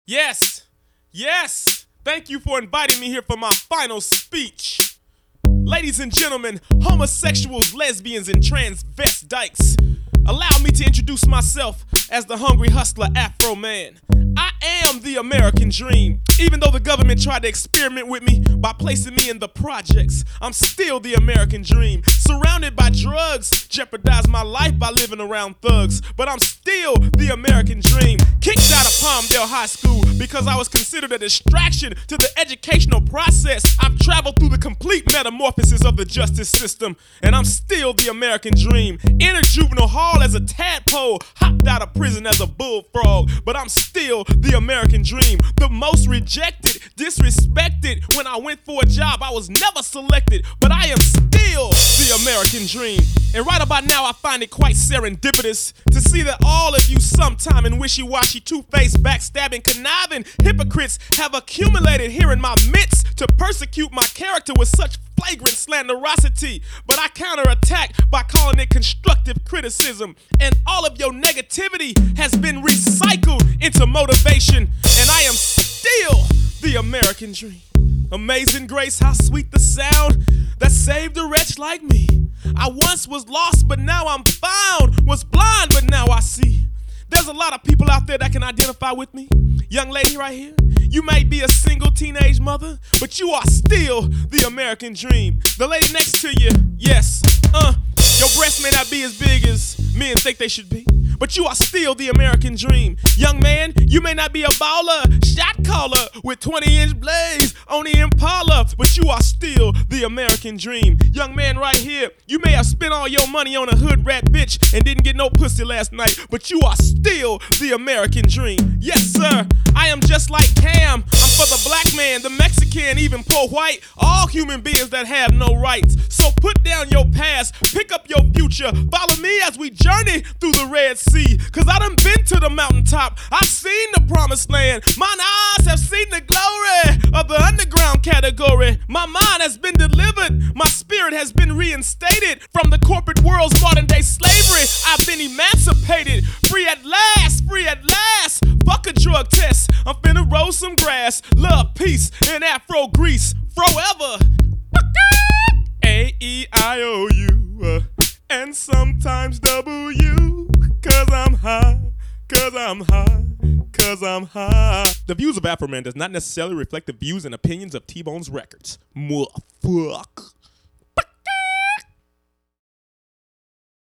Yes, yes. Thank you for inviting me here for my final speech. Ladies and gentlemen, homosexuals, lesbians, and transvestites, allow me to introduce myself as the hungry hustler Afro Man. I am the American dream. Even though the government tried to experiment with me by placing me in the projects, I'm still the American dream. Surrounded by drugs, jeopardized my life by living around thugs, but I'm still the American dream. Kicked out of Palmdale High School because I was considered a distraction to the educational process. I've traveled through the complete metamorphosis of the justice system, and I'm still the American dream. Entered juvenile hall as a tadpole, hopped out of prison as a bullfrog, but I'm still the American dream. The most rejected, disrespected. When I went for a job, I was never selected, but I am still the American dream. And right about now, I find it quite serendipitous to see that all of you sometime in wishy-washy, two-faced, backstabbing, conniving hypocrites have accumulated here in my midst to persecute my character with such flagrant slanderosity. But I counterattack by calling it constructive criticism. And all of your negativity has been recycled into motivation. And I am still the American dream. Amazing grace, how sweet the sound that saved a wretch like me. I once was lost, but now I'm found. Was blind, but now I see. There's a lot of people out there that can identify with me. Young lady right here, you may be a single teenage mother, but you are still the American dream. The lady next to you, yes, your breasts may not be as big as men think they should be, but you are still the American dream. Young man, you may not be a baller, shot caller with 20-inch blades on the Impala, but you are still the American dream. Young man right here, you may have spent all your money on a hood rat bitch and didn't get no pussy last night, but you are still the American dream. Yes, sir, I am just like Cam. I'm for the black man, the Mexican, even poor white, all human beings that have no rights. So put down your past, pick up your future, follow me as we journey through the Red Sea. Cause I done been to the mountaintop, I've seen the promised land. Mine eyes have seen the glory of the underground category. My mind has been delivered, my spirit has been reinstated from the corporate world's modern day slavery. I've been emancipated, free at last, free at last. Fuck a drug test, I'm finna roll some grass. Love, peace, and Afro Grease forever. A-E-I-O-U and sometimes W. Cause I'm high, cause I'm high, cause I'm high. The views of Afro Man does not necessarily reflect the views and opinions of T-Bone's Records. Fuck.